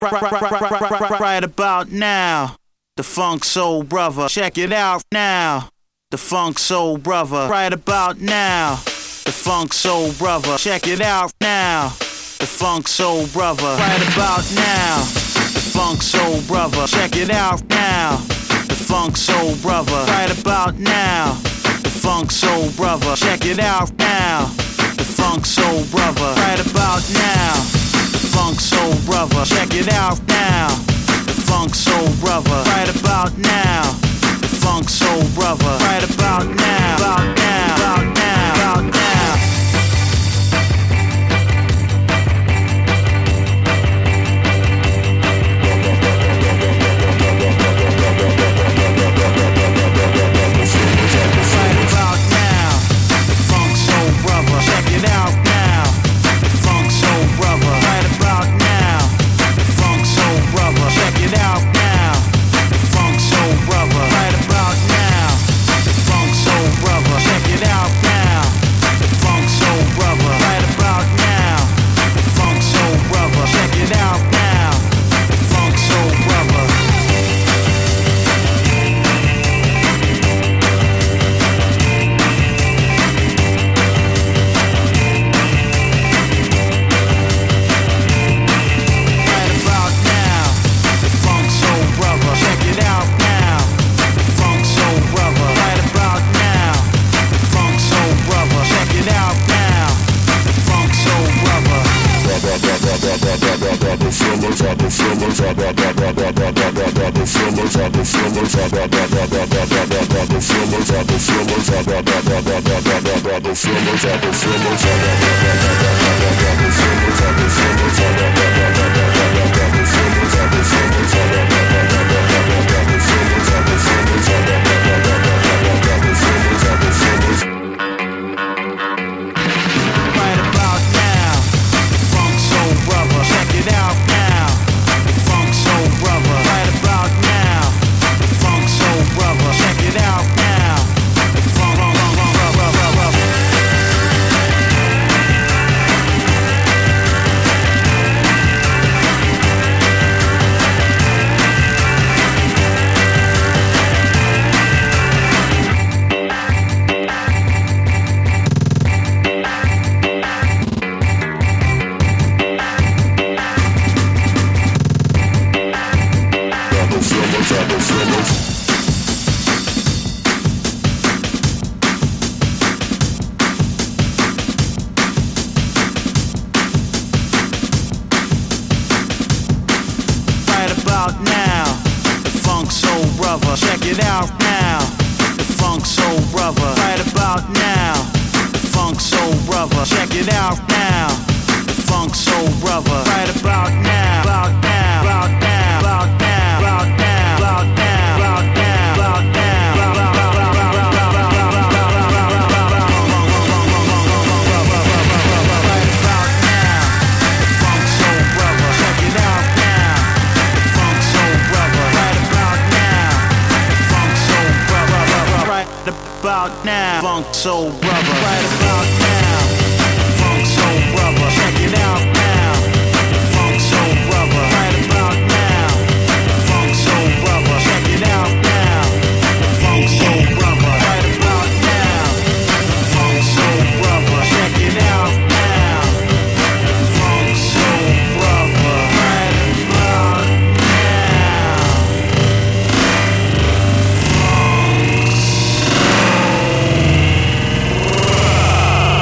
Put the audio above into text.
Right about now, the Funk Soul Brother. Check it out now, the Funk Soul Brother. Right about now, the Funk Soul Brother. Check it out now, the Funk Soul Brother. Right about now, the Funk Soul Brother. Check it out now, the Funk Soul Brother. Right about now, the Funk Soul Brother. Check it out now, the Funk Soul Brother. Right about now, the Funk Soul Brother. Check it out now, the Funk Soul Brother. Right about now, the Funk Soul Brother. Right about now, about now, about now, about now. About now, Funk Soul Brother. Right about now, Funk Soul Brother. Check it out now, Funk Soul Brother. Right about now, Funk Soul Brother. Check it out now, Funk Soul Brother. Right about now, Funk Soul Brother. Check it out now, Funk Soul Brother. Right about now.